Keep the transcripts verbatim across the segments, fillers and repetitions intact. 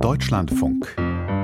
Deutschlandfunk.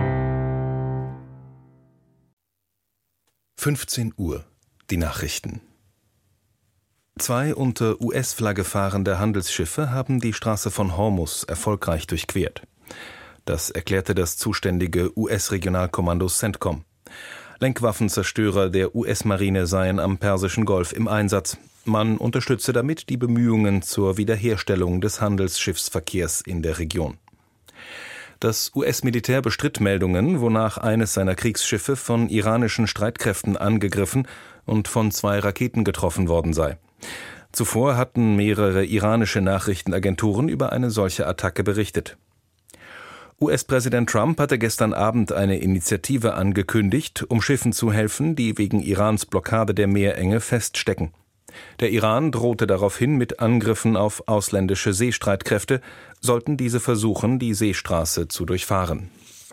fünfzehn Uhr. Die Nachrichten. Zwei unter U S-Flagge fahrende Handelsschiffe haben die Straße von Hormuz erfolgreich durchquert. Das erklärte das zuständige U S-Regionalkommando CENTCOM. Lenkwaffenzerstörer der U S-Marine seien am Persischen Golf im Einsatz. Man unterstütze damit die Bemühungen zur Wiederherstellung des Handelsschiffsverkehrs in der Region. Das U S-Militär bestritt Meldungen, wonach eines seiner Kriegsschiffe von iranischen Streitkräften angegriffen und von zwei Raketen getroffen worden sei. Zuvor hatten mehrere iranische Nachrichtenagenturen über eine solche Attacke berichtet. U S-Präsident Trump hatte gestern Abend eine Initiative angekündigt, um Schiffen zu helfen, die wegen Irans Blockade der Meerenge feststecken. Der Iran drohte daraufhin mit Angriffen auf ausländische Seestreitkräfte, sollten diese versuchen, die Seestraße zu durchfahren.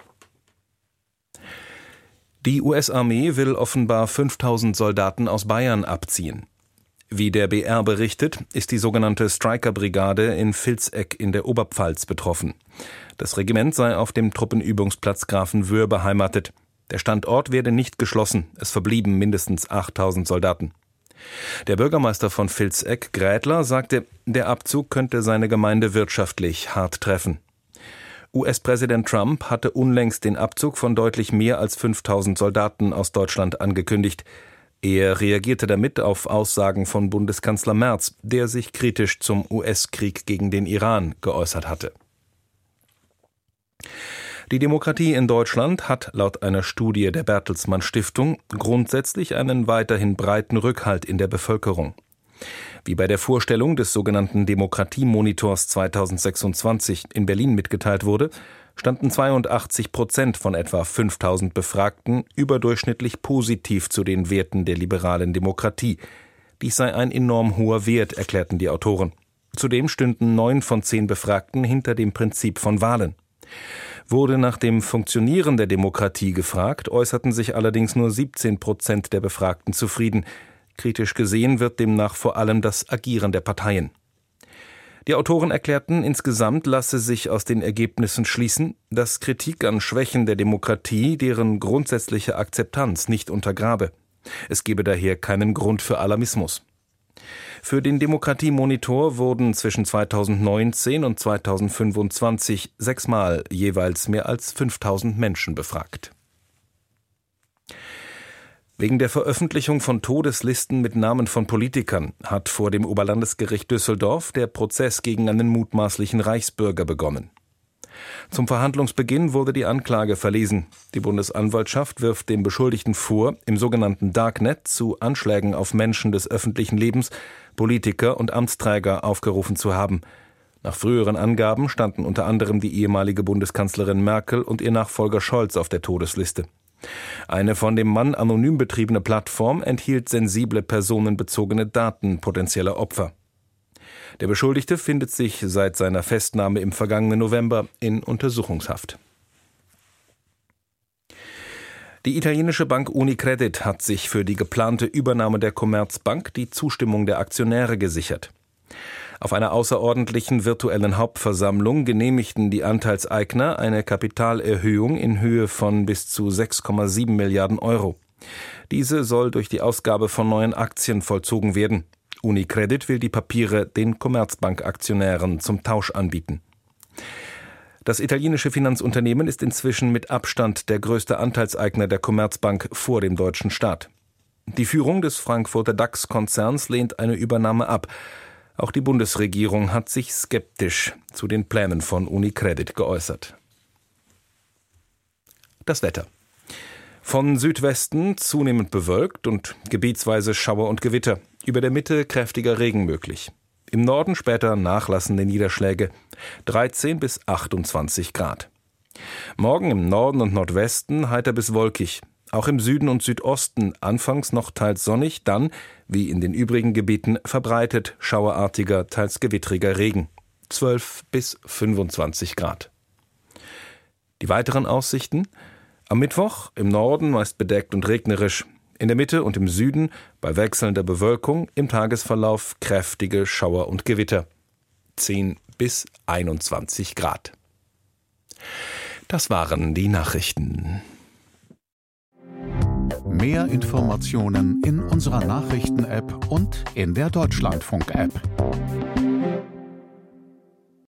Die U S-Armee will offenbar fünftausend Soldaten aus Bayern abziehen. Wie der B R berichtet, ist die sogenannte Stryker-Brigade in Vilseck in der Oberpfalz betroffen. Das Regiment sei auf dem Truppenübungsplatz Grafenwöhr beheimatet. Der Standort werde nicht geschlossen, es verblieben mindestens achttausend Soldaten. Der Bürgermeister von Vilseck, Grädler, sagte, der Abzug könnte seine Gemeinde wirtschaftlich hart treffen. U S-Präsident Trump hatte unlängst den Abzug von deutlich mehr als fünftausend Soldaten aus Deutschland angekündigt. Er reagierte damit auf Aussagen von Bundeskanzler Merz, der sich kritisch zum U S-Krieg gegen den Iran geäußert hatte. Die Demokratie in Deutschland hat laut einer Studie der Bertelsmann Stiftung grundsätzlich einen weiterhin breiten Rückhalt in der Bevölkerung. Wie bei der Vorstellung des sogenannten Demokratiemonitors zweitausendsechsundzwanzig in Berlin mitgeteilt wurde, standen zweiundachtzig Prozent von etwa fünftausend Befragten überdurchschnittlich positiv zu den Werten der liberalen Demokratie. Dies sei ein enorm hoher Wert, erklärten die Autoren. Zudem stünden neun von zehn Befragten hinter dem Prinzip von Wahlen. Wurde nach dem Funktionieren der Demokratie gefragt, äußerten sich allerdings nur siebzehn Prozent der Befragten zufrieden. Kritisch gesehen wird demnach vor allem das Agieren der Parteien. Die Autoren erklärten, insgesamt lasse sich aus den Ergebnissen schließen, dass Kritik an Schwächen der Demokratie deren grundsätzliche Akzeptanz nicht untergrabe. Es gebe daher keinen Grund für Alarmismus. Für den Demokratiemonitor wurden zwischen zweitausendneunzehn und zweitausendfünfundzwanzig sechsmal jeweils mehr als fünftausend Menschen befragt. Wegen der Veröffentlichung von Todeslisten mit Namen von Politikern hat vor dem Oberlandesgericht Düsseldorf der Prozess gegen einen mutmaßlichen Reichsbürger begonnen. Zum Verhandlungsbeginn wurde die Anklage verlesen. Die Bundesanwaltschaft wirft dem Beschuldigten vor, im sogenannten Darknet zu Anschlägen auf Menschen des öffentlichen Lebens, Politiker und Amtsträger aufgerufen zu haben. Nach früheren Angaben standen unter anderem die ehemalige Bundeskanzlerin Merkel und ihr Nachfolger Scholz auf der Todesliste. Eine von dem Mann anonym betriebene Plattform enthielt sensible personenbezogene Daten potenzieller Opfer. Der Beschuldigte findet sich seit seiner Festnahme im vergangenen November in Untersuchungshaft. Die italienische Bank Unicredit hat sich für die geplante Übernahme der Commerzbank die Zustimmung der Aktionäre gesichert. Auf einer außerordentlichen virtuellen Hauptversammlung genehmigten die Anteilseigner eine Kapitalerhöhung in Höhe von bis zu sechs Komma sieben Milliarden Euro. Diese soll durch die Ausgabe von neuen Aktien vollzogen werden. Unicredit will die Papiere den Commerzbank-Aktionären zum Tausch anbieten. Das italienische Finanzunternehmen ist inzwischen mit Abstand der größte Anteilseigner der Commerzbank vor dem deutschen Staat. Die Führung des Frankfurter DAX-Konzerns lehnt eine Übernahme ab. Auch die Bundesregierung hat sich skeptisch zu den Plänen von Unicredit geäußert. Das Wetter. Von Südwesten zunehmend bewölkt und gebietsweise Schauer und Gewitter. Über der Mitte kräftiger Regen möglich. Im Norden später nachlassende Niederschläge. dreizehn bis achtundzwanzig Grad. Morgen im Norden und Nordwesten heiter bis wolkig. Auch im Süden und Südosten anfangs noch teils sonnig, dann, wie in den übrigen Gebieten, verbreitet schauerartiger, teils gewittriger Regen. zwölf bis fünfundzwanzig Grad. Die weiteren Aussichten: Am Mittwoch im Norden meist bedeckt und regnerisch. In der Mitte und im Süden bei wechselnder Bewölkung im Tagesverlauf kräftige Schauer und Gewitter. zehn bis einundzwanzig Grad. Das waren die Nachrichten. Mehr Informationen in unserer Nachrichten-App und in der Deutschlandfunk-App.